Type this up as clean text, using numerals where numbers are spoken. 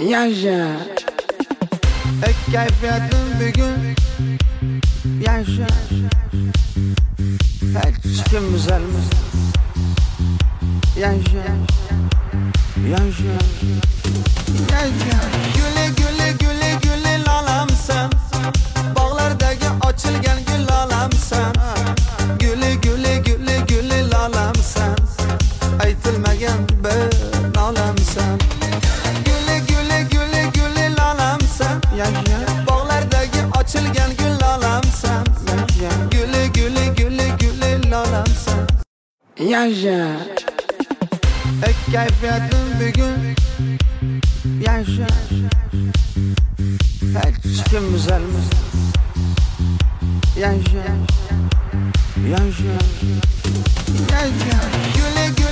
Yaşa. Keyfiyetim bugün yaşa. Hiç kim düzelmez. Yaşa. Yaşa. Yaşa. Güle güle güle güle lalamsan. Bağlardaki açılgan gül lalamsan. Güle güle güle güle lalamsan. Aytılmagan bir lalamsan. Güle güle güle güle lalamsan. Yaşa. Bağlardaki açılgan gül lalamsan. Yaşa. Güle güle güle güle lalamsan. Yaşa. Keyfiyetim bugün yaşa. Hiç kim düzelmez. Yaşa. Yaşa. Yaşa. Güle güle